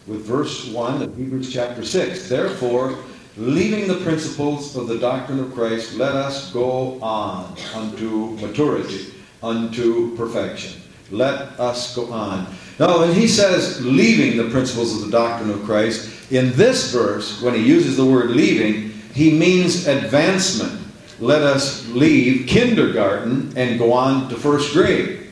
with verse 1 of Hebrews chapter 6. Therefore, leaving the principles of the doctrine of Christ, let us go on unto maturity, unto perfection. Let us go on. Now, when he says leaving the principles of the doctrine of Christ, in this verse, when he uses the word leaving, he means advancement. Let us leave kindergarten and go on to first grade.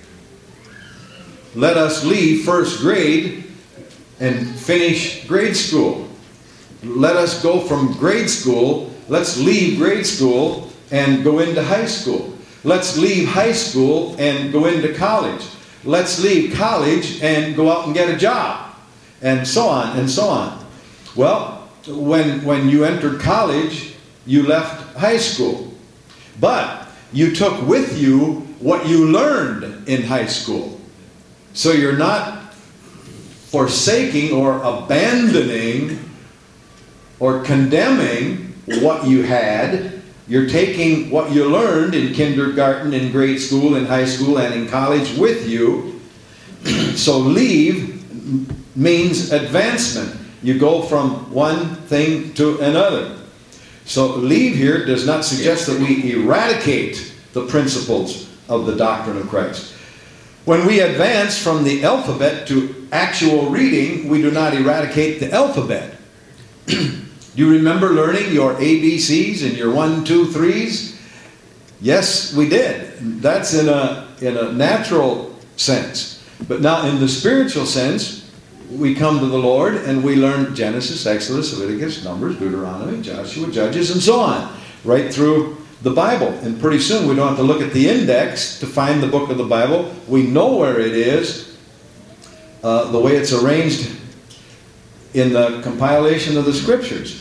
Let us leave first grade and finish grade school. Let us go from grade school, let's leave grade school and go into high school. Let's leave high school and go into college. Let's leave college and go out and get a job. And so on and so on. Well, when you entered college, you left high school. But you took with you what you learned in high school. So you're not forsaking or abandoning or condemning what you had. You're taking what you learned in kindergarten, in grade school, in high school, and in college with you. So leave means advancement. You go from one thing to another. So leave here does not suggest that we eradicate the principles of the doctrine of Christ. When we advance from the alphabet to actual reading, we do not eradicate the alphabet. Do you remember learning your ABCs and your 1, 2, 3s? Yes, we did. That's in a natural sense. But now in the spiritual sense, we come to the Lord and we learn Genesis, Exodus, Leviticus, Numbers, Deuteronomy, Joshua, Judges, and so on, right through the Bible. And pretty soon we don't have to look at the index to find the book of the Bible. We know where it is, the way it's arranged in the compilation of the Scriptures.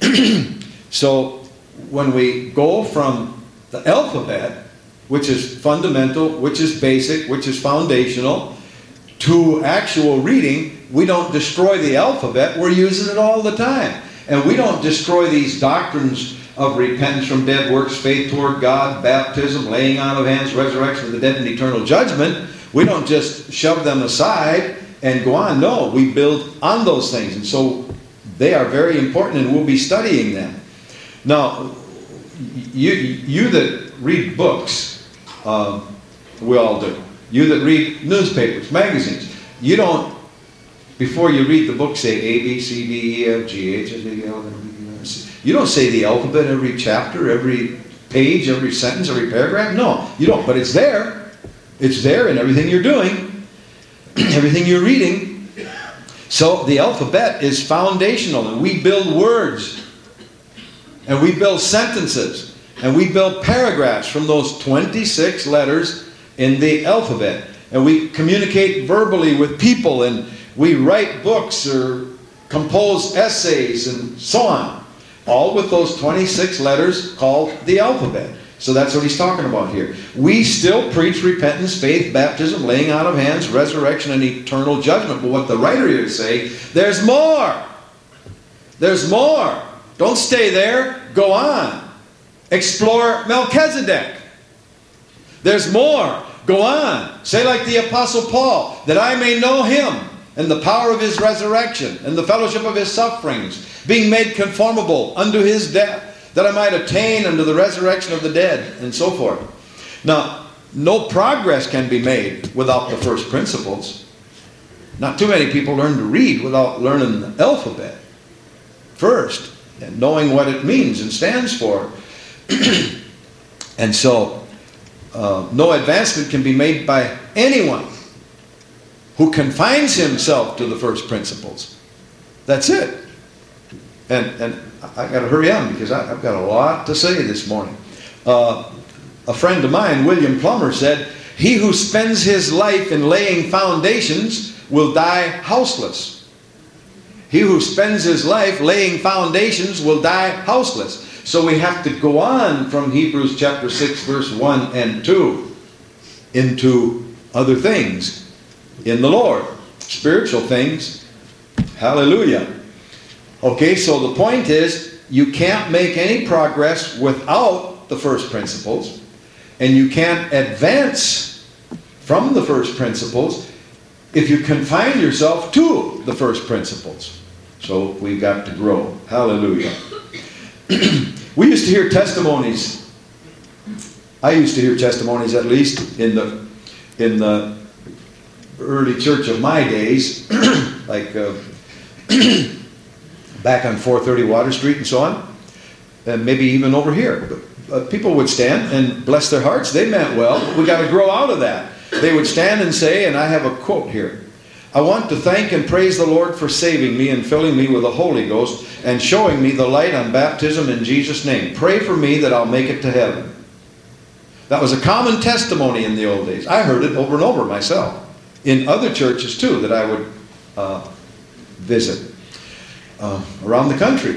So when we go from the alphabet, which is fundamental, which is basic, which is foundational, to actual reading, we don't destroy the alphabet. We're using it all the time. And we don't destroy these doctrines of repentance from dead works, faith toward God, baptism, laying on of hands, resurrection of the dead, and eternal judgment. We don't just shove them aside and go on. No, we build on those things. And so they are very important, and we'll be studying them. Now, you that read books, we all do. You that read newspapers, magazines, you don't, before you read the book, say A, B, C, D, E, F, G, H, I, J, K, L, M, N, O, C. You don't say the alphabet every chapter, every page, every sentence, every paragraph. No, you don't. But it's there. It's there in everything you're doing, everything you're reading. So the alphabet is foundational, and we build words, and we build sentences, and we build paragraphs from those 26 letters in the alphabet. And we communicate verbally with people, and we write books or compose essays and so on. All with those 26 letters called the alphabet. So that's what he's talking about here. We still preach repentance, faith, baptism, laying on of hands, resurrection, and eternal judgment. But what the writer here is saying, there's more. There's more. Don't stay there. Go on. Explore Melchizedek. There's more. Go on. Say like the Apostle Paul, that I may know him and the power of his resurrection and the fellowship of his sufferings, being made conformable unto his death, that I might attain unto the resurrection of the dead, and so forth. Now, no progress can be made without the first principles. Not too many people learn to read without learning the alphabet first and knowing what it means and stands for. And so, no advancement can be made by anyone who confines himself to the first principles. That's it. And I got to hurry on because I've got a lot to say this morning. A friend of mine, William Plummer, said, "He who spends his life in laying foundations will die houseless." He who spends his life laying foundations will die houseless. So we have to go on from Hebrews chapter 6, verse 1 and 2 into other things in the Lord. Spiritual things. Hallelujah. Okay, so the point is, you can't make any progress without the first principles, and you can't advance from the first principles if you confine yourself to the first principles. So we've got to grow. Hallelujah. We used to hear testimonies. I used to hear testimonies, at least in the early church of my days, like back on 430 Water Street and so on, and maybe even over here. People would stand and bless their hearts. They meant well, but we got to grow out of that. They would stand and say, and I have a quote here, "I want to thank and praise the Lord for saving me and filling me with the Holy Ghost and showing me the light on baptism in Jesus' name. Pray for me that I'll make it to heaven." That was a common testimony in the old days. I heard it over and over myself in other churches too that I would visit around the country.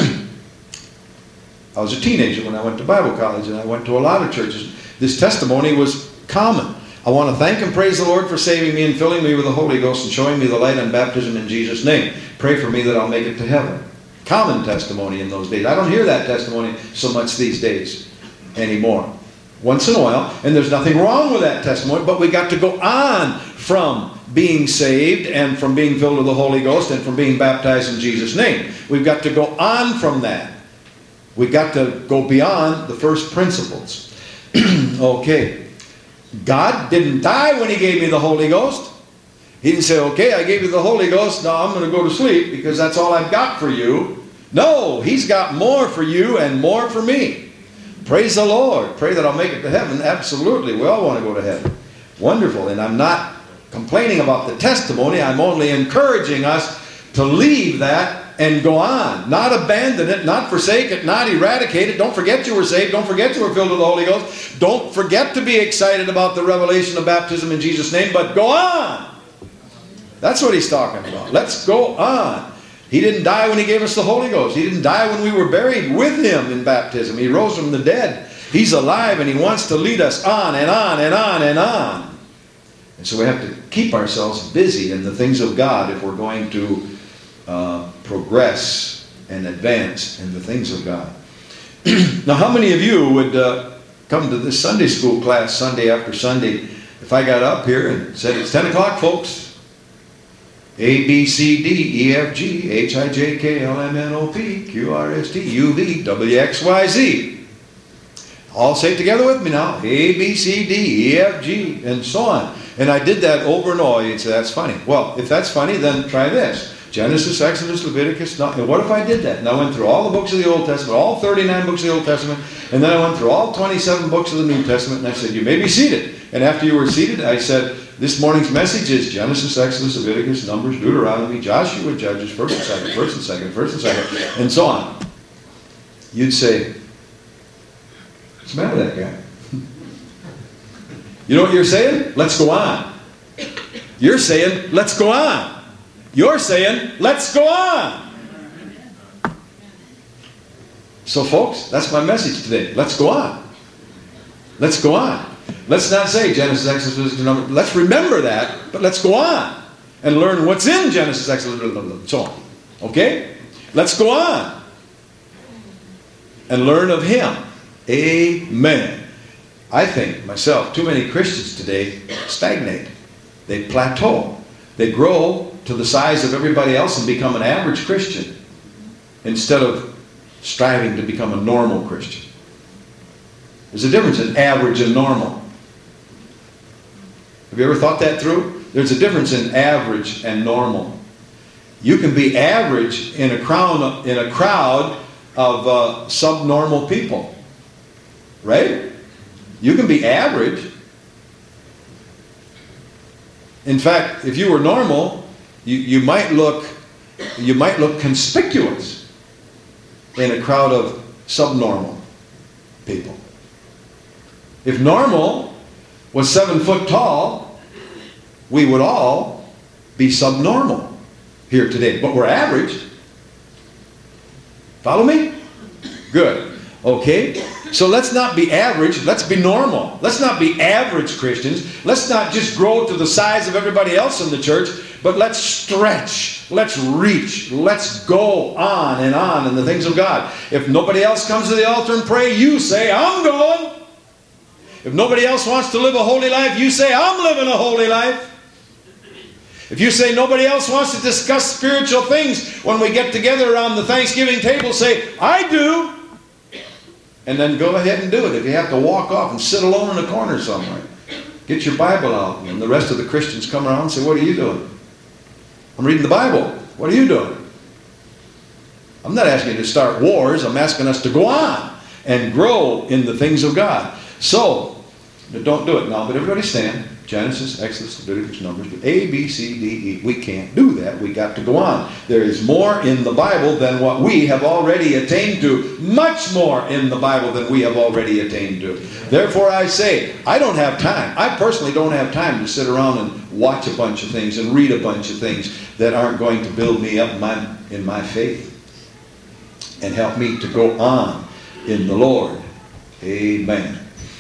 I was a teenager when I went to Bible college, and I went to a lot of churches. This testimony was common. "I want to thank and praise the Lord for saving me and filling me with the Holy Ghost and showing me the light on baptism in Jesus' name. Pray for me that I'll make it to heaven." Common testimony in those days. I don't hear that testimony so much these days anymore. Once in a while, and there's nothing wrong with that testimony, but we got to go on from being saved and from being filled with the Holy Ghost and from being baptized in Jesus' name. We've got to go on from that. We've got to go beyond the first principles. Okay. God didn't die when He gave me the Holy Ghost. He didn't say, "Okay, I gave you the Holy Ghost, now I'm going to go to sleep because that's all I've got for you." No, He's got more for you and more for me. Praise the Lord. Pray that I'll make it to heaven. Absolutely. We all want to go to heaven. Wonderful. And I'm not complaining about the testimony. I'm only encouraging us to leave that and go on. Not abandon it, not forsake it, not eradicate it. Don't forget you were saved. Don't forget you were filled with the Holy Ghost. Don't forget to be excited about the revelation of baptism in Jesus' name, but go on. That's what He's talking about. Let's go on. He didn't die when He gave us the Holy Ghost. He didn't die when we were buried with Him in baptism. He rose from the dead. He's alive, and He wants to lead us on and on and on and on. And so we have to keep ourselves busy in the things of God if we're going to progress and advance in the things of God. Now, how many of you would come to this Sunday school class Sunday after Sunday if I got up here and said, "It's 10 o'clock, folks. A, B, C, D, E, F, G, H, I, J, K, L, M, N, O, P, Q, R, S, T, U, V, W, X, Y, Z. All say it together with me now. A, B, C, D, E, F, G, and so on. And I did that over and over. You'd say, "That's funny." Well, if that's funny, then try this. Genesis, Exodus, Leviticus. And what if I did that? And I went through all the books of the Old Testament, all 39 books of the Old Testament, and then I went through all 27 books of the New Testament, and I said, "You may be seated." And after you were seated, I said, "This morning's message is Genesis, Exodus, Leviticus, Numbers, Deuteronomy, Joshua, Judges, 1st and 2nd, 1st and 2nd, 1st and 2nd, and so on." You'd say, "What's the matter with that guy?" You know what you're saying? Let's go on. You're saying, let's go on. You're saying, let's go on. So folks, that's my message today. Let's go on. Let's go on. Let's not say Genesis, Exodus, Numbers. Let's remember that, but let's go on and learn what's in Genesis, Exodus, and so on. Okay? Let's go on and learn of Him. Amen. I think, myself, too many Christians today stagnate. They plateau. They grow to the size of everybody else and become an average Christian instead of striving to become a normal Christian. There's a difference in average and normal. Have you ever thought that through? There's a difference in average and normal. You can be average in a crowd of subnormal people. Right? You can be average. In fact, if you were normal, you might look conspicuous in a crowd of subnormal people. If normal was 7 foot tall, we would all be subnormal here today. But we're average. Follow me? Good. Okay? So let's not be average. Let's be normal. Let's not be average Christians. Let's not just grow to the size of everybody else in the church, but let's stretch. Let's reach. Let's go on in the things of God. If nobody else comes to the altar and pray, you say, "I'm going." If nobody else wants to live a holy life, you say, "I'm living a holy life." If you say nobody else wants to discuss spiritual things when we get together around the Thanksgiving table, say, I do. And then go ahead and do it. If you have to walk off and sit alone in a corner somewhere, get your Bible out. And the rest of the Christians come around and say, what are you doing? I'm reading the Bible. What are you doing? I'm not asking you to start wars. I'm asking us to go on and grow in the things of God. So, don't do it now, but everybody stand. Genesis, Exodus, Leviticus, Numbers, A, B, C, D, E. We can't do that. We got to go on. There is more in the Bible than what we have already attained to. Much more in the Bible than we have already attained to. Therefore I say, I don't have time. I personally don't have time to sit around and watch a bunch of things and read a bunch of things that aren't going to build me up in my faith and help me to go on in the Lord. Amen.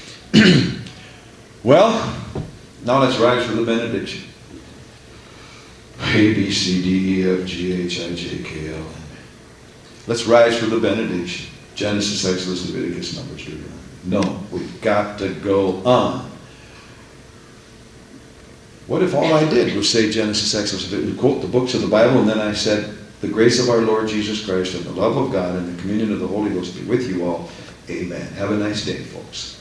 Well, now let's rise for the benediction. A, B, C, D, E, F, G, H, I, J, K, L, M. Let's rise for the benediction. Genesis, Exodus, Leviticus, Numbers, Deuteronomy. No, we've got to go on. What if all I did was say Genesis, Exodus, Leviticus, quote the books of the Bible, and then I said, the grace of our Lord Jesus Christ and the love of God and the communion of the Holy Ghost be with you all. Amen. Have a nice day, folks.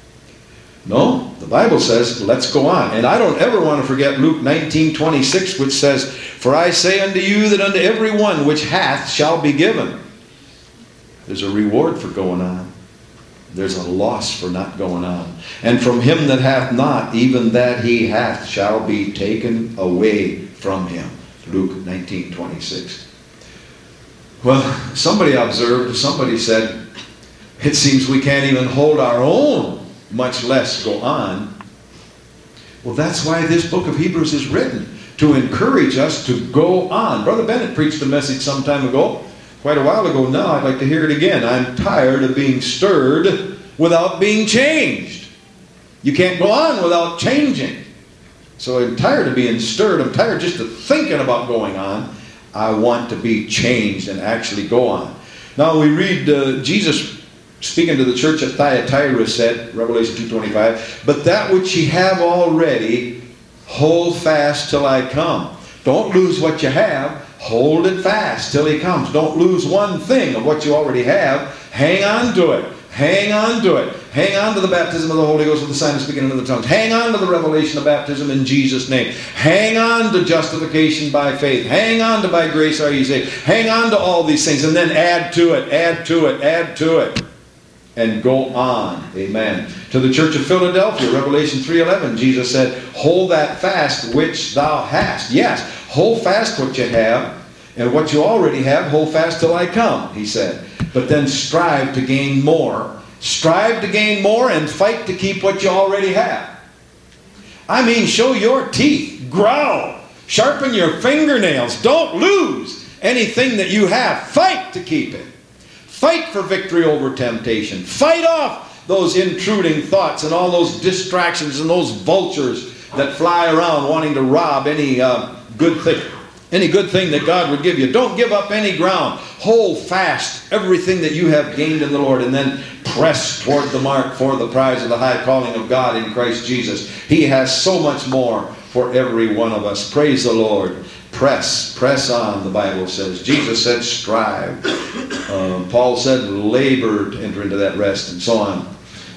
No, the Bible says, let's go on. And I don't ever want to forget Luke 19:26, which says, for I say unto you that unto every one which hath shall be given. There's a reward for going on. There's a loss for not going on. And from him that hath not, even that he hath shall be taken away from him. Luke 19:26. Well, somebody said, it seems we can't even hold our own, much less go on. Well, that's why this book of Hebrews is written, to encourage us to go on. Brother Bennett preached a message some time ago, quite a while ago now. I'd like to hear it again. I'm tired of being stirred without being changed. You can't go on without changing. So I'm tired of being stirred. I'm tired just of thinking about going on. I want to be changed and actually go on. Now we read Jesus speaking to the church at Thyatira said, Revelation 2:25, but that which ye have already, hold fast till I come. Don't lose what you have. Hold it fast till he comes. Don't lose one thing of what you already have. Hang on to it. Hang on to it. Hang on to the baptism of the Holy Ghost with the sign of speaking in other tongues. Hang on to the revelation of baptism in Jesus' name. Hang on to justification by faith. Hang on to by grace are ye saved. Hang on to all these things and then add to it, add to it, add to it. And go on. Amen. To the church of Philadelphia, Revelation 3:11, Jesus said, hold that fast which thou hast. Yes, hold fast what you have, and what you already have, hold fast till I come, he said. But then strive to gain more. Strive to gain more and fight to keep what you already have. I mean, show your teeth. Growl. Sharpen your fingernails. Don't lose anything that you have. Fight to keep it. Fight for victory over temptation. Fight off those intruding thoughts and all those distractions and those vultures that fly around wanting to rob any good thing that God would give you. Don't give up any ground. Hold fast everything that you have gained in the Lord, and then press toward the mark for the prize of the high calling of God in Christ Jesus. He has so much more for every one of us. Praise the Lord. Press on, the Bible says. Jesus said strive. Paul said labor to enter into that rest, and so on.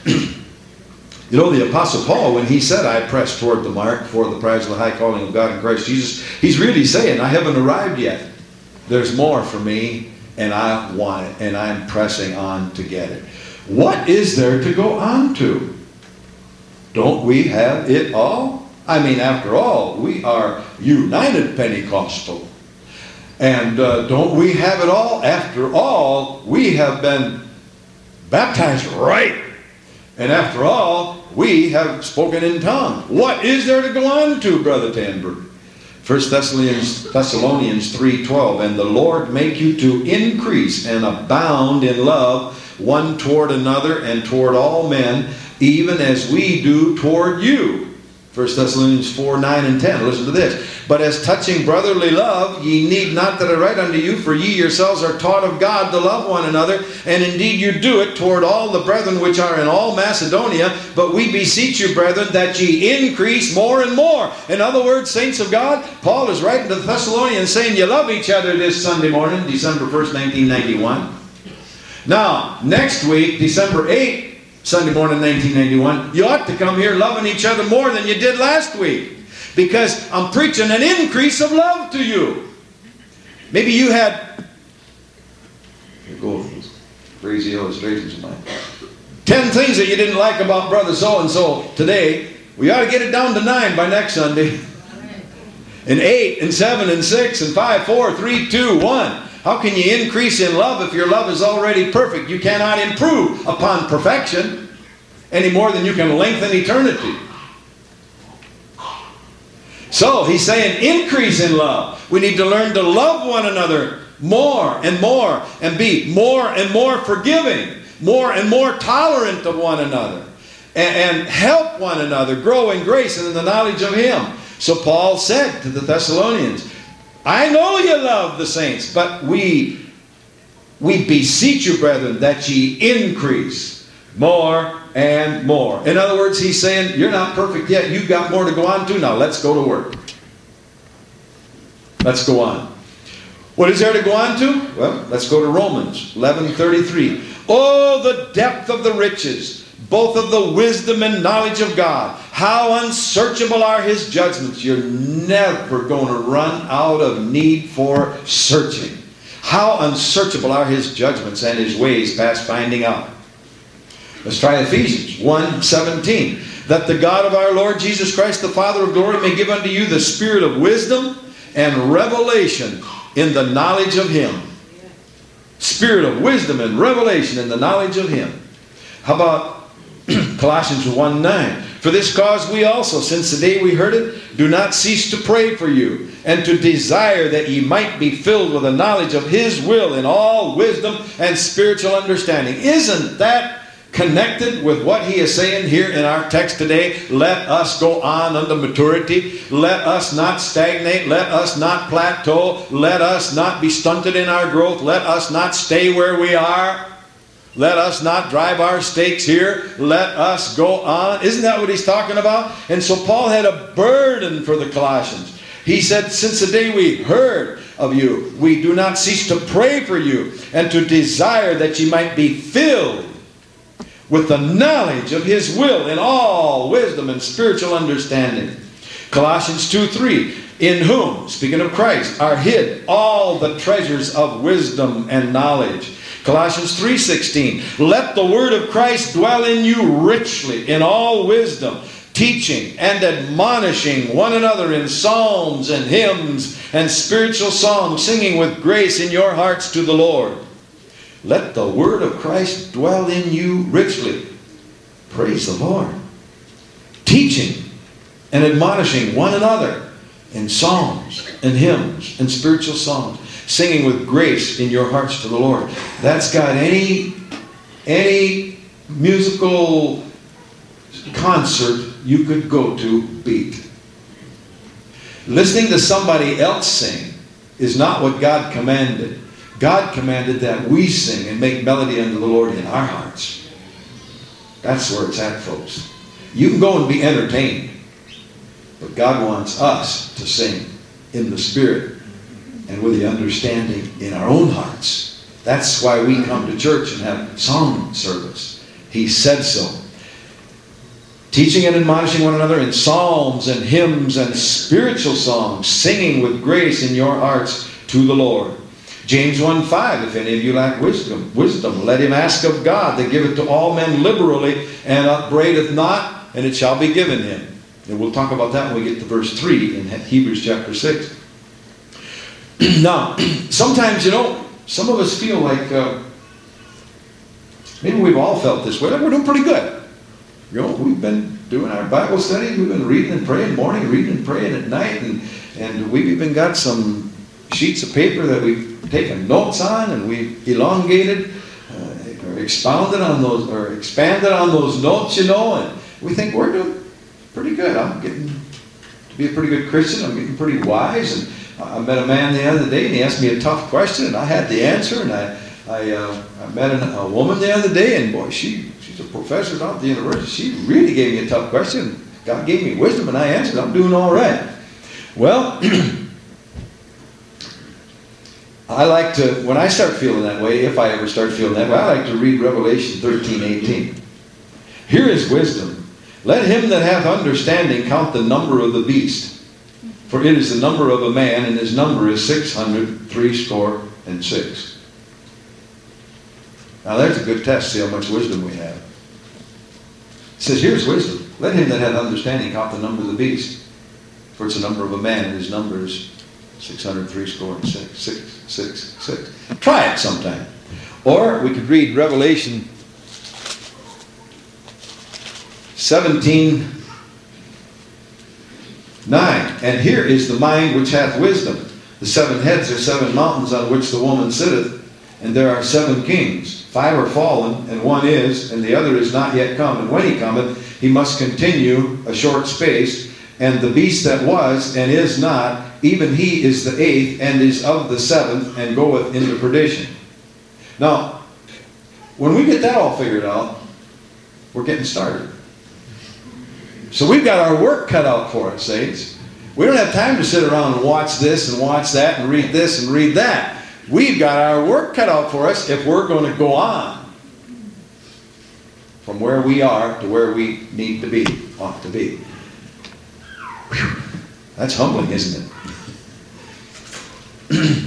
You know, the Apostle Paul, when he said, I press toward the mark for the prize of the high calling of God in Christ Jesus, he's really saying, I haven't arrived yet. There's more for me, and I want it, and I'm pressing on to get it. What is there to go on to? Don't we have it all? I mean, after all, we are United Pentecostal. And don't we have it all? After all, we have been baptized right. And after all, we have spoken in tongues. What is there to go on to, Brother Tanberg? 1 Thessalonians 3:12, and the Lord make you to increase and abound in love one toward another and toward all men, even as we do toward you. 1 1 Thessalonians 4, 9, and 10. Listen to this. But as touching brotherly love, ye need not that I write unto you, for ye yourselves are taught of God to love one another, and indeed you do it toward all the brethren which are in all Macedonia. But we beseech you, brethren, that ye increase more and more. In other words, saints of God, Paul is writing to the Thessalonians saying you love each other this Sunday morning, December 1st, 1991. Now, next week, December 8th, Sunday morning, 1991, you ought to come here loving each other more than you did last week. Because I'm preaching an increase of love to you. Maybe you had, here go those crazy illustrations of mine. 10 things that you didn't like about brother so-and-so today. We ought to get it down to 9 by next Sunday. And 8, and 7, and 6, and 5, 4, 3, 2, 1. How can you increase in love if your love is already perfect? You cannot improve upon perfection any more than you can lengthen eternity. So he's saying increase in love. We need to learn to love one another more and more, and be more and more forgiving, more and more tolerant of one another, and help one another grow in grace and in the knowledge of Him. So Paul said to the Thessalonians, I know you love the saints, but we beseech you, brethren, that ye increase more and more. In other words, he's saying, you're not perfect yet. You've got more to go on to. Now, let's go to work. Let's go on. What is there to go on to? Well, let's go to Romans 11:33. Oh, the depth of the riches, both of the wisdom and knowledge of God. How unsearchable are His judgments. You're never going to run out of need for searching. How unsearchable are His judgments, and His ways past finding out. Let's try Ephesians 1:17. That the God of our Lord Jesus Christ, the Father of glory, may give unto you the spirit of wisdom and revelation in the knowledge of Him. Spirit of wisdom and revelation in the knowledge of Him. How about Colossians 1:9. For this cause we also, since the day we heard it, do not cease to pray for you, and to desire that ye might be filled with the knowledge of His will in all wisdom and spiritual understanding. Isn't that connected with what he is saying here in our text today? Let us go on unto maturity. Let us not stagnate. Let us not plateau. Let us not be stunted in our growth. Let us not stay where we are. Let us not drive our stakes here. Let us go on. Isn't that what he's talking about? And so Paul had a burden for the Colossians. He said, since the day we heard of you, we do not cease to pray for you, and to desire that ye might be filled with the knowledge of His will in all wisdom and spiritual understanding. Colossians 2:3. In whom, speaking of Christ, are hid all the treasures of wisdom and knowledge. Colossians 3:16. Let the word of Christ dwell in you richly in all wisdom, teaching and admonishing one another in psalms and hymns and spiritual songs, singing with grace in your hearts to the Lord. Let the word of Christ dwell in you richly. Praise the Lord. Teaching and admonishing one another in psalms and hymns and spiritual songs, singing with grace in your hearts to the Lord. That's got any musical concert you could go to beat. Listening to somebody else sing is not what God commanded. God commanded that we sing and make melody unto the Lord in our hearts. That's where it's at, folks. You can go and be entertained, but God wants us to sing in the Spirit and with the understanding in our own hearts. That's why we come to church and have song service. He said so. Teaching and admonishing one another in psalms and hymns and spiritual songs, singing with grace in your hearts to the Lord. James 1:5, if any of you lack wisdom, let him ask of God, that giveth to all men liberally, and upbraideth not, and it shall be given him. And we'll talk about that when we get to verse 3 in Hebrews chapter 6. Now, sometimes, some of us feel like, maybe we've all felt this way. We're doing pretty good. We've been doing our Bible study. We've been reading and praying morning, reading and praying at night. And we've even got some sheets of paper that we've taken notes on, and we've elongated or expounded on those, or expanded on those notes, and we think we're doing pretty good. I'm getting be a pretty good Christian. I'm getting pretty wise. And I met a man the other day, and he asked me a tough question, and I had the answer. And I met a woman the other day, and boy, she's a professor down at the university. She really gave me a tough question. God gave me wisdom, and I answered. I'm doing all right. Well, I like to, when I start feeling that way, if I ever start feeling that way, I like to read Revelation 13:18. Here is wisdom. Let him that hath understanding count the number of the beast. For it is the number of a man, and his number is 666. Now there's a good test, see how much wisdom we have. It says, here's wisdom. Let him that hath understanding count the number of the beast. For it's the number of a man, and his number is 666. Try it sometime. Or we could read Revelation 17:9. And here is the mind which hath wisdom. The 7 heads are 7 mountains on which the woman sitteth, and there are 7 kings. 5 are fallen, and 1 is, and the other is not yet come. And when he cometh, he must continue a short space. And the beast that was and is not, even he is the 8th, and is of the 7th, and goeth into perdition. Now, when we get that all figured out, we're getting started. So we've got our work cut out for us, saints. We don't have time to sit around and watch this and watch that and read this and read that. We've got our work cut out for us if we're going to go on from where we are to where we need to be, ought to be. Whew. That's humbling, isn't it?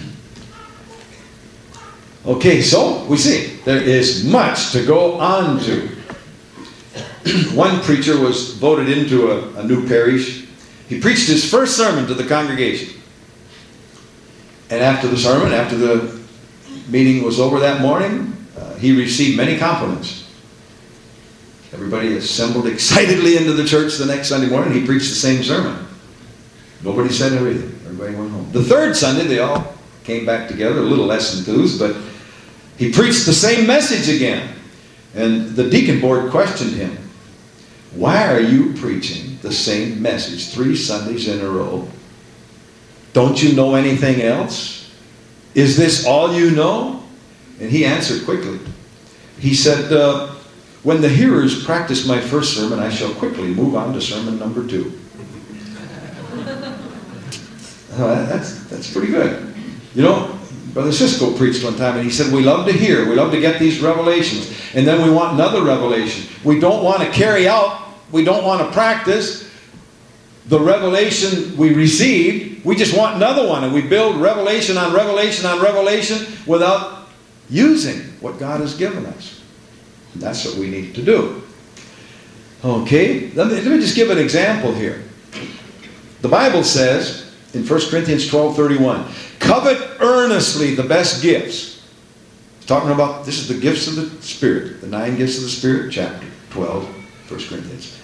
Okay, so we see there is much to go on to. One preacher was voted into a new parish. He preached his first sermon to the congregation. And after the sermon, after the meeting was over that morning, he received many compliments. Everybody assembled excitedly into the church the next Sunday morning. He preached the same sermon. Nobody said anything. Everybody went home. The third Sunday, they all came back together, a little less enthused, but he preached the same message again. And the deacon board questioned him. Why are you preaching the same message 3 Sundays in a row? Don't you know anything else? Is this all you know? And he answered quickly. He said, when the hearers practice my first sermon, I shall quickly move on to sermon number 2. That's pretty good. You know, Brother Cisco preached one time, and he said, we love to hear, we love to get these revelations, and then we want another revelation. We don't want to carry out, we don't want to practice the revelation we received. We just want another one, and we build revelation on revelation on revelation without using what God has given us. And that's what we need to do. Okay, let me just give an example here. The Bible says in 1 Corinthians 12:31, covet earnestly the best gifts. It's talking about, this is the gifts of the Spirit, the 9 gifts of the Spirit, chapter 12, 1 Corinthians.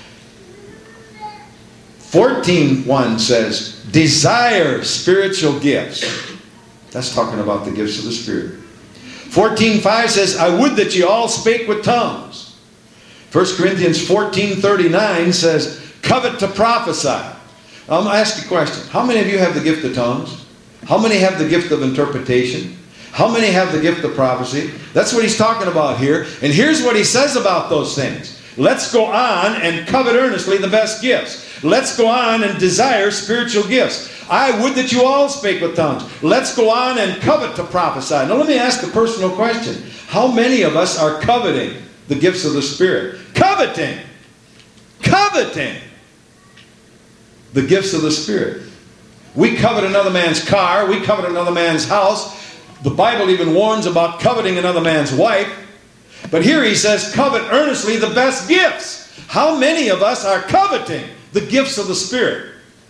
14:1 says, desire spiritual gifts. That's talking about the gifts of the Spirit. 14:5 says, I would that ye all spake with tongues. 1 Corinthians 14:39 says, covet to prophesy. I'm going to ask you a question. How many of you have the gift of tongues? How many have the gift of interpretation? How many have the gift of prophecy? That's what he's talking about here. And here's what he says about those things. Let's go on and covet earnestly the best gifts. Let's go on and desire spiritual gifts. I would that you all spake with tongues. Let's go on and covet to prophesy. Now let me ask a personal question. How many of us are coveting the gifts of the Spirit? Coveting. Coveting the gifts of the Spirit. We covet another man's car. We covet another man's house. The Bible even warns about coveting another man's wife. But here he says, covet earnestly the best gifts. How many of us are coveting the gifts of the Spirit?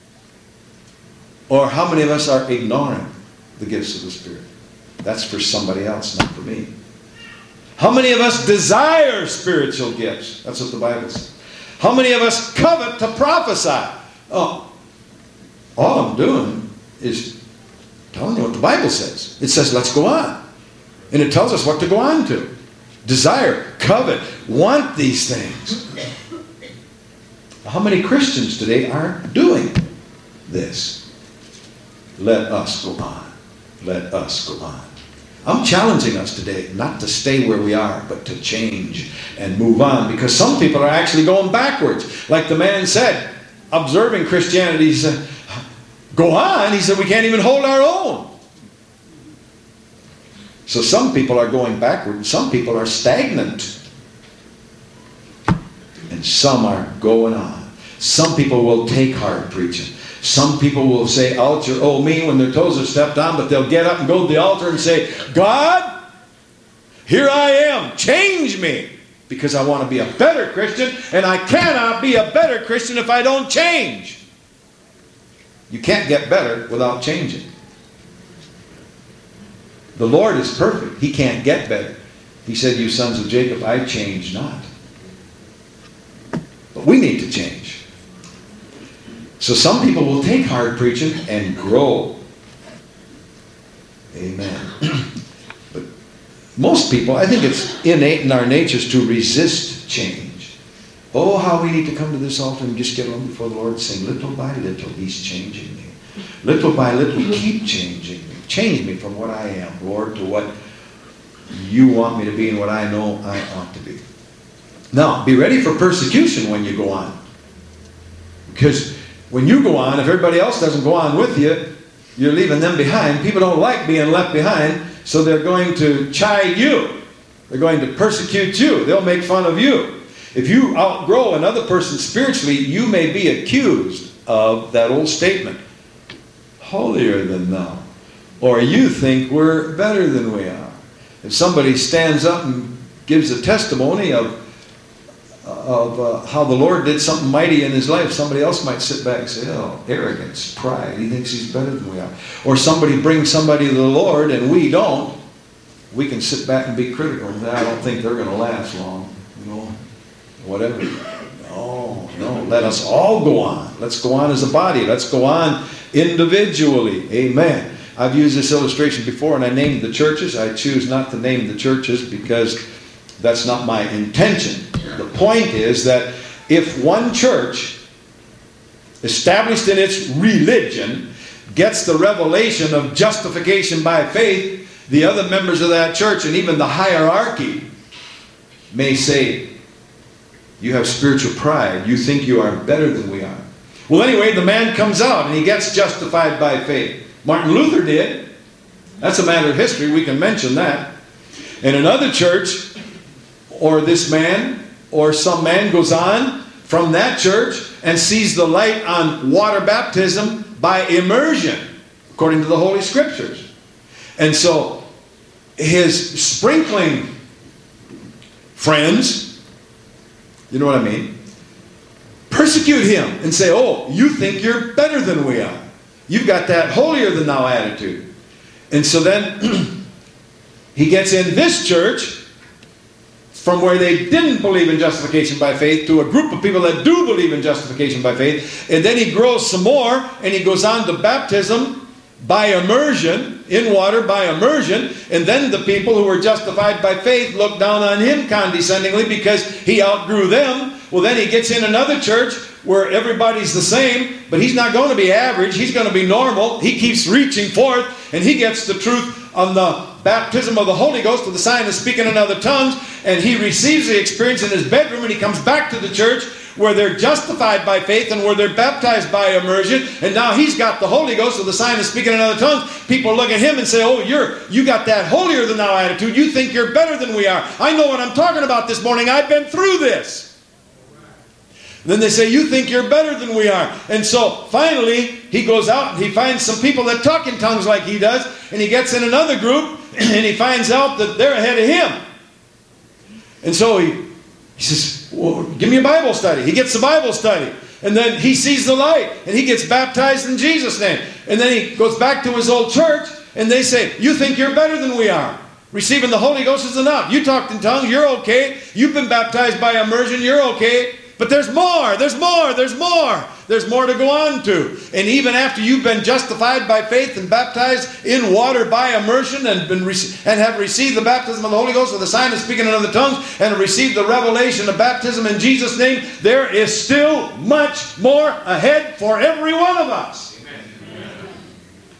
Or how many of us are ignoring the gifts of the Spirit? That's for somebody else, not for me. How many of us desire spiritual gifts? That's what the Bible says. How many of us covet to prophesy? Oh, all I'm doing is telling you what the Bible says. It says, let's go on. And it tells us what to go on to. Desire, covet, want these things. How many Christians today aren't doing this. Let us go on. Let us go on. I'm challenging us today not to stay where we are, but to change and move on. Because some people are actually going backwards. Like the man said, observing Christianity, he said, go on. He said, we can't even hold our own. So some people are going backward, and some people are stagnant. And some are going on. Some people will take hard preaching. Some people will say, ouch, or oh me, when their toes are stepped on, but they'll get up and go to the altar and say, God, here I am, change me, because I want to be a better Christian, and I cannot be a better Christian if I don't change. You can't get better without changing. The Lord is perfect. He can't get better. He said, you sons of Jacob, I change not. But we need to change. So some people will take hard preaching and grow. Amen. But most people, I think it's innate in our natures to resist change. Oh, how we need to come to this altar and just get on before the Lord and sing, little by little, He's changing me. Little by little, keep changing me. Change me from what I am, Lord, to what you want me to be and what I know I ought to be. Now, be ready for persecution when you go on. Because when you go on, if everybody else doesn't go on with you, you're leaving them behind. People don't like being left behind, so they're going to chide you. They're going to persecute you. They'll make fun of you. If you outgrow another person spiritually, you may be accused of that old statement, holier than thou. Or you think we're better than we are. If somebody stands up and gives a testimony of how the Lord did something mighty in his life, somebody else might sit back and say, oh, arrogance, pride, he thinks he's better than we are. Or somebody brings somebody to the Lord and we don't, we can sit back and be critical and say, I don't think they're going to last long, whatever. No, let us all go on. Let's go on as a body. Let's go on individually. Amen. I've used this illustration before and I named the churches. I choose not to name the churches because that's not my intention. The point is that if one church, established in its religion, gets the revelation of justification by faith, the other members of that church and even the hierarchy may say, you have spiritual pride. You think you are better than we are. Well, anyway, the man comes out and he gets justified by faith. Martin Luther did. That's a matter of history. We can mention that. And another church, or this man, or some man goes on from that church and sees the light on water baptism by immersion, according to the Holy Scriptures. And so his sprinkling friends, you know what I mean, persecute him and say, oh, you think you're better than we are. You've got that holier than thou attitude. And so then he gets in this church from where they didn't believe in justification by faith to a group of people that do believe in justification by faith. And then he grows some more and he goes on to baptism by immersion, in water by immersion. And then the people who were justified by faith look down on him condescendingly because he outgrew them. Well, then he gets in another church where everybody's the same, but he's not going to be average. He's going to be normal. He keeps reaching forth, and he gets the truth on the baptism of the Holy Ghost with the sign of speaking in other tongues, and he receives the experience in his bedroom, and he comes back to the church where they're justified by faith and where they're baptized by immersion, and now he's got the Holy Ghost with the sign of speaking in other tongues. People look at him and say, oh, you got that holier than thou attitude. You think you're better than we are. I know what I'm talking about this morning. I've been through this. Then they say, you think you're better than we are. And so finally, he goes out and he finds some people that talk in tongues like he does. And he gets in another group and he finds out that they're ahead of him. And so he says, well, give me a Bible study. He gets the Bible study. And then he sees the light and he gets baptized in Jesus' name. And then he goes back to his old church and they say, you think you're better than we are. Receiving the Holy Ghost is enough. You talked in tongues, you're okay. You've been baptized by immersion, you're okay. But there's more, there's more, there's more. There's more to go on to. And even after you've been justified by faith and baptized in water by immersion and have received the baptism of the Holy Ghost with the sign of speaking in other tongues and have received the revelation of baptism in Jesus' name, there is still much more ahead for every one of us.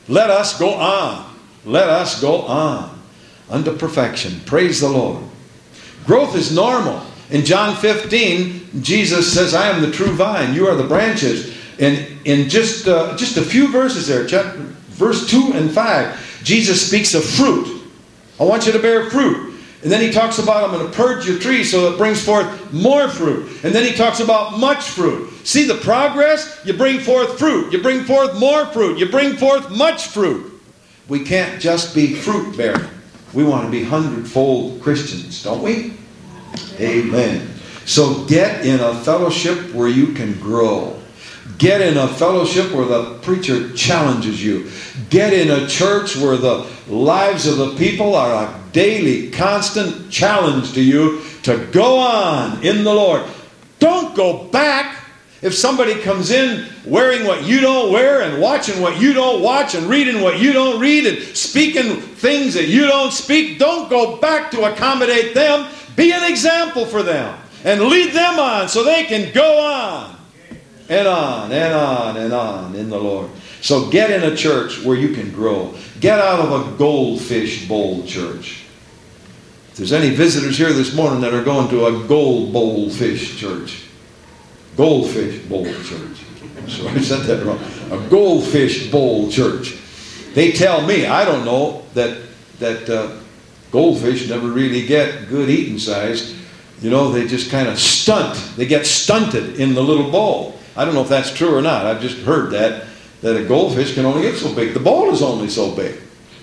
Let us go on. Let us go on unto perfection. Praise the Lord. Growth is normal. In John 15, Jesus says, I am the true vine. You are the branches. And in just a few verses there, verse 2 and 5, Jesus speaks of fruit. I want you to bear fruit. And then he talks about, I'm going to purge your tree so it brings forth more fruit. And then he talks about much fruit. See the progress? You bring forth fruit. You bring forth more fruit. You bring forth much fruit. We can't just be fruit bearing. We want to be 100-fold Christians, don't we? Amen. So get in a fellowship where you can grow. Get in a fellowship where the preacher challenges you. Get in a church where the lives of the people are a daily, constant challenge to you to go on in the Lord. Don't go back. If somebody comes in wearing what you don't wear and watching what you don't watch and reading what you don't read and speaking things that you don't speak, don't go back to accommodate them. Be an example for them and lead them on so they can go on and on and on and on in the Lord. So get in a church where you can grow. Get out of a goldfish bowl church. If there's any visitors here this morning that are going to a gold bowl fish church. Goldfish bowl church. So I said that wrong. A goldfish bowl church. They tell me, I don't know, that goldfish never really get good eating size. You know, they just kind of stunt. They get stunted in the little bowl. I don't know if that's true or not. I've just heard that a goldfish can only get so big. The bowl is only so big.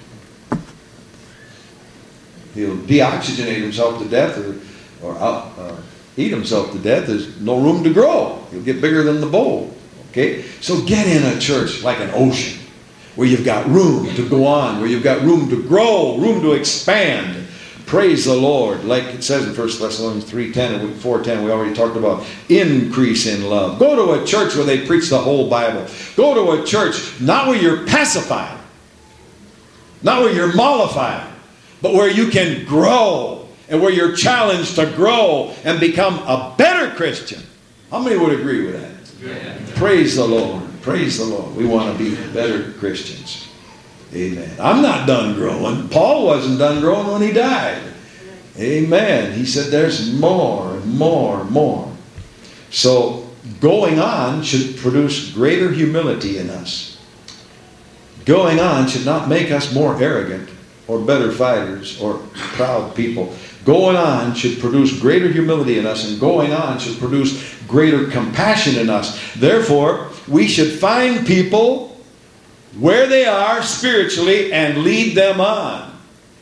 He'll deoxygenate himself to death or eat himself to death. There's no room to grow. He'll get bigger than the bowl. Okay? So get in a church like an ocean where you've got room to go on, where you've got room to grow, room to expand. Praise the Lord. Like it says in 1 Thessalonians 3:10 and 4:10, we already talked about increase in love. Go to a church where they preach the whole Bible. Go to a church not where you're pacified, not where you're mollified, but where you can grow and where you're challenged to grow and become a better Christian. How many would agree with that? Yeah. Praise the Lord. Praise the Lord. We want to be better Christians. Amen. I'm not done growing. Paul wasn't done growing when he died. Amen. He said there's more and more and more. So going on should produce greater humility in us. Going on should not make us more arrogant or better fighters or proud people. Going on should produce greater humility in us, and going on should produce greater compassion in us. Therefore, we should find people where they are spiritually and lead them on.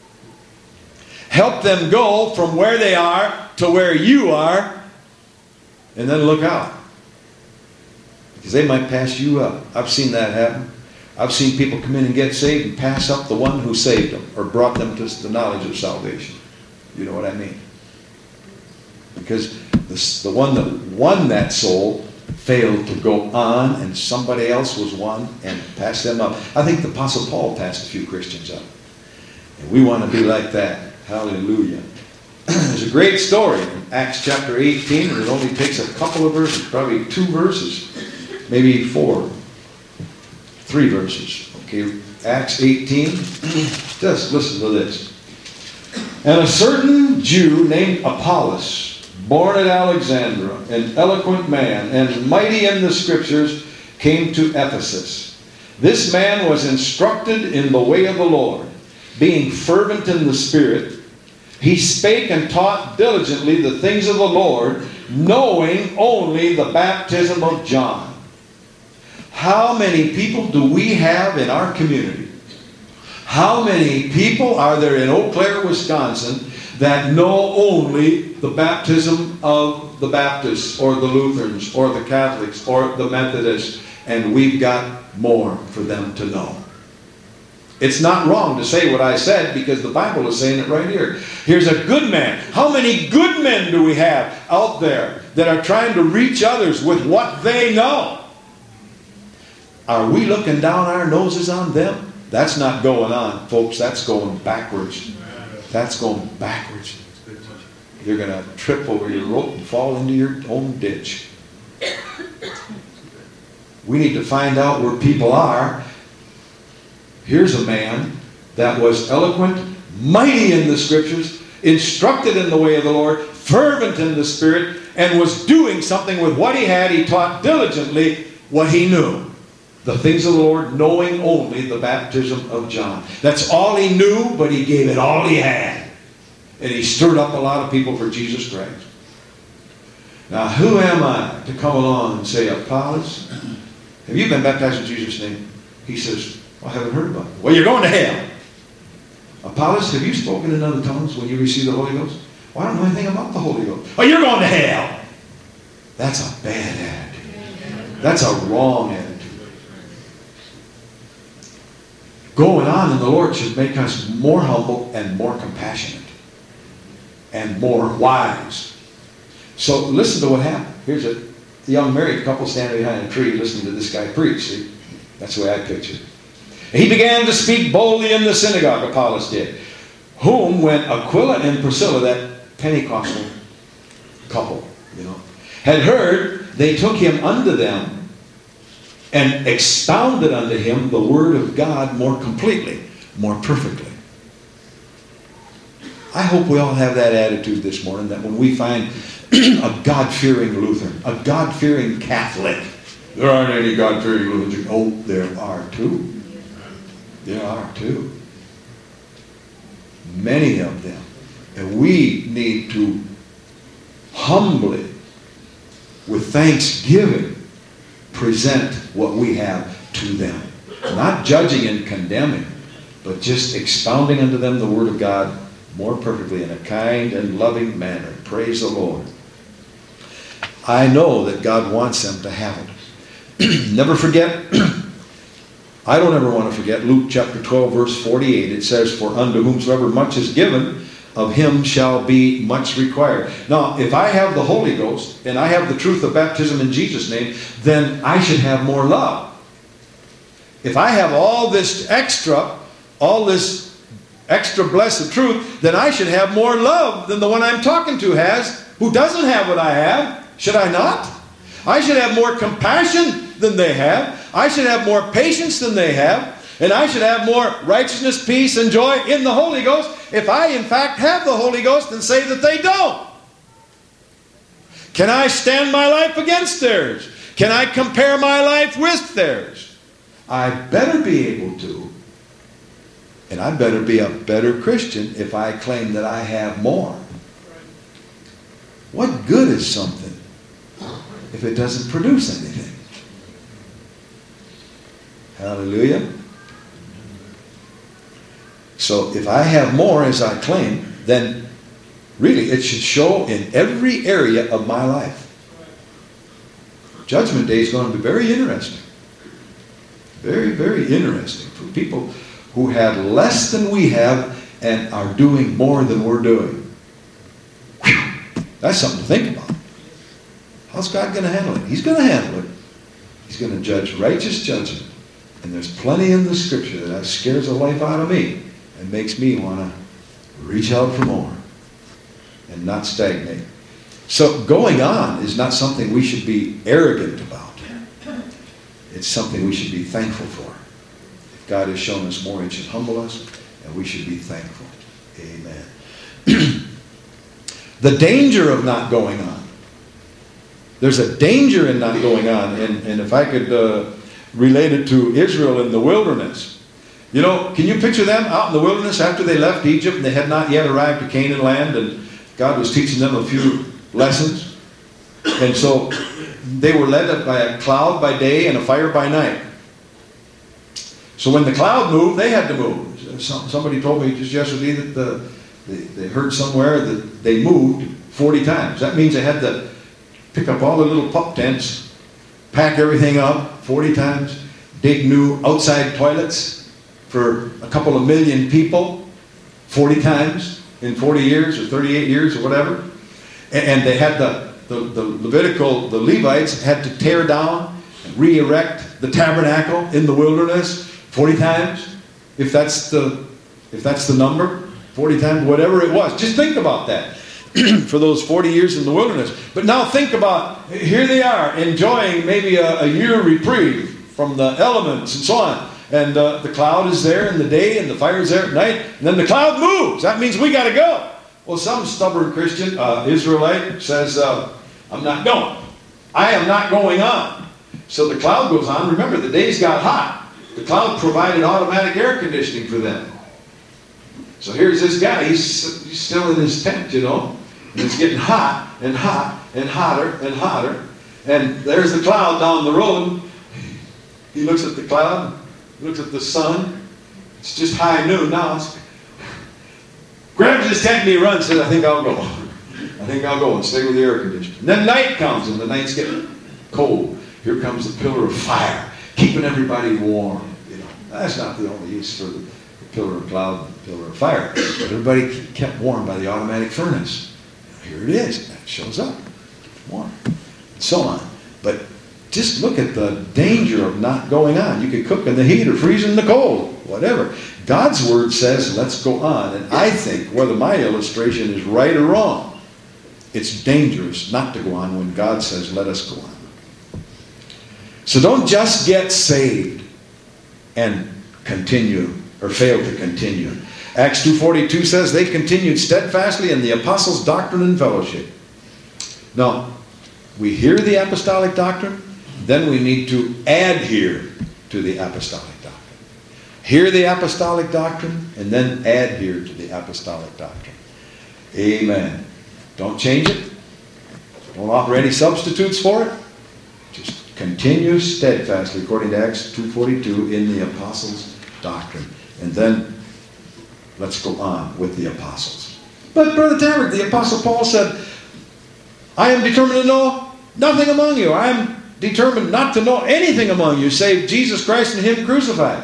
Help them go from where they are to where you are, and then look out. Because they might pass you up. I've seen that happen. I've seen people come in and get saved and pass up the one who saved them or brought them to the knowledge of salvation. You know what I mean? Because the one that won that soul failed to go on, and somebody else was one and passed them up. I think the Apostle Paul passed a few Christians up. And we want to be like that. Hallelujah. There's a great story in Acts chapter 18, and it only takes a couple of verses, probably 2 verses, maybe 4. 3 verses. Okay, Acts 18. Just listen to this. And a certain Jew named Apollos, born at Alexandria, an eloquent man, and mighty in the Scriptures, came to Ephesus. This man was instructed in the way of the Lord, being fervent in the Spirit. He spake and taught diligently the things of the Lord, knowing only the baptism of John. How many people do we have in our community? How many people are there in Eau Claire, Wisconsin, that know only the baptism of the Baptists or the Lutherans or the Catholics or the Methodists, and we've got more for them to know? It's not wrong to say what I said, because the Bible is saying it right here. Here's a good man. How many good men do we have out there that are trying to reach others with what they know? Are we looking down our noses on them? That's not going on, folks. That's going backwards. That's going backwards. You're going to trip over your rope and fall into your own ditch. We need to find out where people are Here's a man that was eloquent, mighty in the Scriptures, instructed in the way of the Lord, fervent in the Spirit, and was doing something with what he had. He taught diligently what he knew. The things of the Lord, knowing only the baptism of John. That's all he knew, but he gave it all he had. And he stirred up a lot of people for Jesus Christ. Now, who am I to come along and say, Apollos, have you been baptized in Jesus' name? He says, well, I haven't heard about it. Well, you're going to hell. Apollos, have you spoken in other tongues when you received the Holy Ghost? Well, I don't know anything about the Holy Ghost. Oh, you're going to hell. That's a bad attitude. That's a wrong attitude. Going on in the Lord should make us more humble and more compassionate and more wise. So listen to what happened. Here's a young married couple standing behind a tree listening to this guy preach. See? That's the way I picture it. He began to speak boldly in the synagogue, Apollos did, whom when Aquila and Priscilla, that Pentecostal couple, had heard, they took him unto them and expounded unto him the word of God more completely, more perfectly. I hope we all have that attitude this morning, that when we find a God-fearing Lutheran, a God-fearing Catholic, there aren't any God-fearing Lutherans. Oh, there are too. There are too. Many of them. And we need to humbly, with thanksgiving, present what we have to them. Not judging and condemning, but just expounding unto them the Word of God more perfectly in a kind and loving manner. Praise the Lord. I know that God wants them to have it. Never forget, I don't ever want to forget, Luke chapter 12, verse 48. It says, for unto whomsoever much is given, of him shall be much required. Now, if I have the Holy Ghost, and I have the truth of baptism in Jesus' name, then I should have more love. If I have all this extra blessed truth, then I should have more love than the one I'm talking to has, who doesn't have what I have. Should I not? I should have more compassion than they have. I should have more patience than they have. And I should have more righteousness, peace, and joy in the Holy Ghost if I, in fact, have the Holy Ghost and say that they don't. Can I stand my life against theirs? Can I compare my life with theirs? I better be able to. And I better be a better Christian if I claim that I have more. What good is something if it doesn't produce anything? Hallelujah. So if I have more as I claim, then really it should show in every area of my life. Judgment Day is going to be very interesting. Very, very interesting for people who had less than we have and are doing more than we're doing. Whew. That's something to think about. How's God going to handle it? He's going to handle it. He's going to judge righteous judgment. And there's plenty in the Scripture that scares the life out of me and makes me want to reach out for more and not stagnate. So going on is not something we should be arrogant about. It's something we should be thankful for. If God has shown us more, it should humble us, and we should be thankful. Amen. The danger of not going on. There's a danger in not going on. And if I could relate it to Israel in the wilderness. You know, can you picture them out in the wilderness after they left Egypt and they had not yet arrived to Canaan land, and God was teaching them a few lessons? And so they were led by a cloud by day and a fire by night. So when the cloud moved, they had to move. Somebody told me just yesterday that they heard somewhere that they moved 40 times. That means they had to pick up all the little pup tents, pack everything up 40 times, dig new outside toilets for a couple of million people 40 times in 40 years or 38 years or whatever. And they had the Levites had to tear down and re-erect the tabernacle in the wilderness 40 times, if that's the number, 40 times, whatever it was. Just think about that for those 40 years in the wilderness. But now think about, here they are enjoying maybe a year reprieve from the elements and so on. And the cloud is there in the day, and the fire is there at night. And then the cloud moves. That means we got to go. Well, some stubborn Christian, Israelite, says, I'm not going. I am not going on. So the cloud goes on. Remember, the days got hot. The cloud provided automatic air conditioning for them. So here's this guy. He's still in his tent, you know. And it's getting hot and hot and hotter and hotter. And there's the cloud down the road. He looks at the cloud. He looks at the sun. It's just high noon now. Grabs his tent and he runs. Says, I think I'll go. I think I'll go and stay with the air conditioning. And then night comes and the night's getting cold. Here comes the pillar of fire, keeping everybody warm. You know, that's not the only use for the pillar of cloud and the pillar of fire. But everybody kept warm by the automatic furnace. Here it is. That shows up. Warm. And so on. But just look at the danger of not going on. You could cook in the heat or freeze in the cold. Whatever. God's word says, let's go on. And I think, whether my illustration is right or wrong, it's dangerous not to go on when God says, let us go on. So don't just get saved and continue or fail to continue. Acts 2:42 says they continued steadfastly in the apostles' doctrine and fellowship. Now, we hear the apostolic doctrine, then we need to adhere to the apostolic doctrine. Hear the apostolic doctrine, and then adhere to the apostolic doctrine. Amen. Don't change it. Don't offer any substitutes for it. Just continue steadfastly, according to Acts 2:42, in the apostles' doctrine. And then let's go on with the apostles. But Brother Tamrick, the Apostle Paul said, I am determined to know nothing among you. I am determined not to know anything among you save Jesus Christ and Him crucified.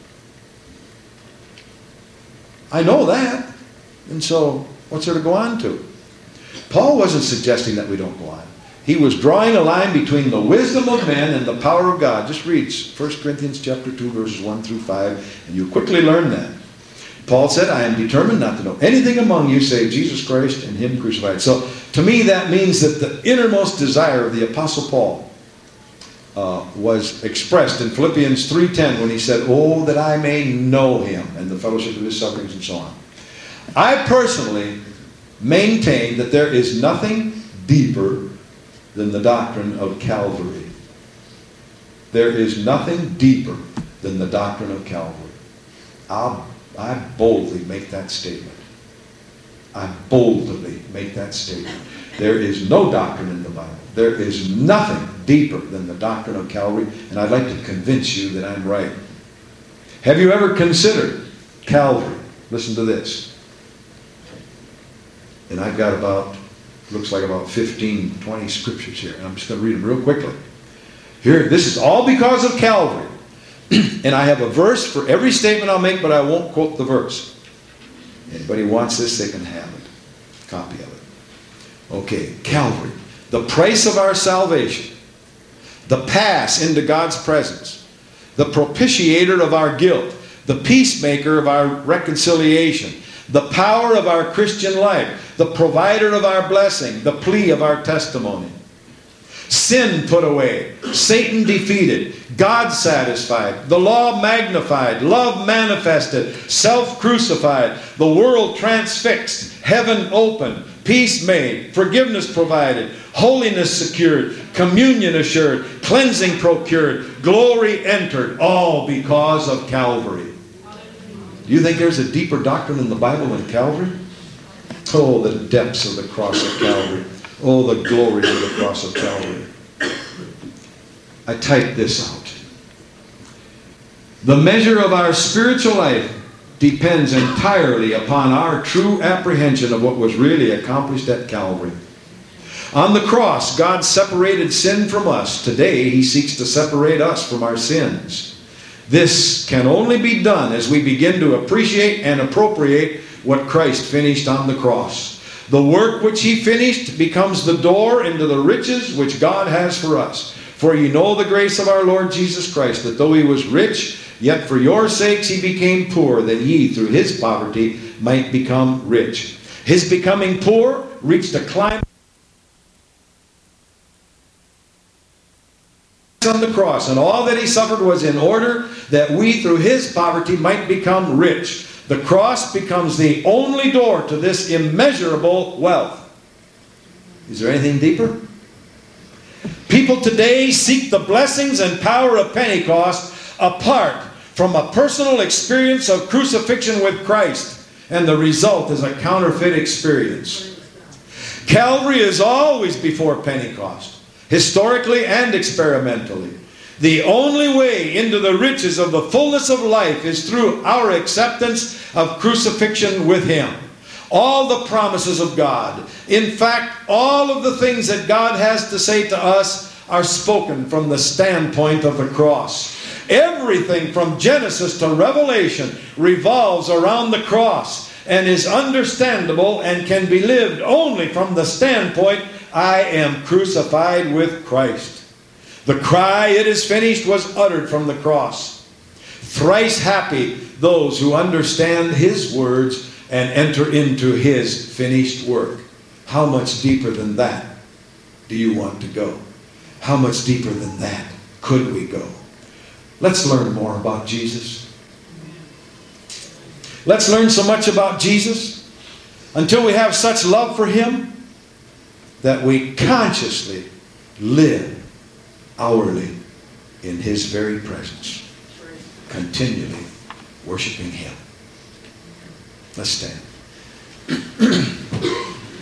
I know that. And so, what's there to go on to? Paul wasn't suggesting that we don't go on. He was drawing a line between the wisdom of men and the power of God. Just read 1 Corinthians chapter 2, verses 1 through 5, and you quickly learn that. Paul said, I am determined not to know anything among you save Jesus Christ and Him crucified. So, to me, that means that the innermost desire of the Apostle Paul was expressed in Philippians 3:10 when he said, oh, that I may know Him and the fellowship of His sufferings and so on. I personally maintain that there is nothing deeper than the doctrine of Calvary. There is nothing deeper than the doctrine of Calvary. I boldly make that statement. I boldly make that statement. There is no doctrine in the Bible. There is nothing deeper than the doctrine of Calvary, and I'd like to convince you that I'm right. Have you ever considered Calvary? Listen to this. And I've got looks like about 15, 20 scriptures here, and I'm just going to read them real quickly. Here, this is all because of Calvary. And I have a verse for every statement I'll make, but I won't quote the verse. Anybody wants this, they can have it. Copy of it. Okay, Calvary. The price of our salvation. The pass into God's presence. The propitiator of our guilt. The peacemaker of our reconciliation. The power of our Christian life. The provider of our blessing. The plea of our testimony. Sin put away, Satan defeated, God satisfied, the law magnified, love manifested, self crucified, the world transfixed, heaven opened, peace made, forgiveness provided, holiness secured, communion assured, cleansing procured, glory entered, all because of Calvary. Do you think there's a deeper doctrine in the Bible than Calvary? Oh, the depths of the cross of Calvary. Oh, the glories of the cross of Calvary. I typed this out. The measure of our spiritual life depends entirely upon our true apprehension of what was really accomplished at Calvary. On the cross, God separated sin from us. Today, He seeks to separate us from our sins. This can only be done as we begin to appreciate and appropriate what Christ finished on the cross. The work which He finished becomes the door into the riches which God has for us. For ye know the grace of our Lord Jesus Christ, that though He was rich, yet for your sakes He became poor, that ye through His poverty might become rich. His becoming poor reached a climax on on the cross, and all that he suffered was in order that we through his poverty might become rich. The cross becomes the only door to this immeasurable wealth. Is there anything deeper? People today seek the blessings and power of Pentecost apart from a personal experience of crucifixion with Christ, and the result is a counterfeit experience. Calvary is always before Pentecost, historically and experimentally. The only way into the riches of the fullness of life is through our acceptance of crucifixion with him. All the promises of God, in fact, all of the things that God has to say to us are spoken from the standpoint of the cross. Everything from Genesis to Revelation revolves around the cross and is understandable and can be lived only from the standpoint, I am crucified with Christ. The cry, it is finished, was uttered from the cross. Thrice happy those who understand his words and enter into his finished work. How much deeper than that do you want to go? How much deeper than that could we go? Let's learn more about Jesus. Let's learn so much about Jesus until we have such love for him that we consciously live hourly in his very presence, continually worshiping him. Let's stand.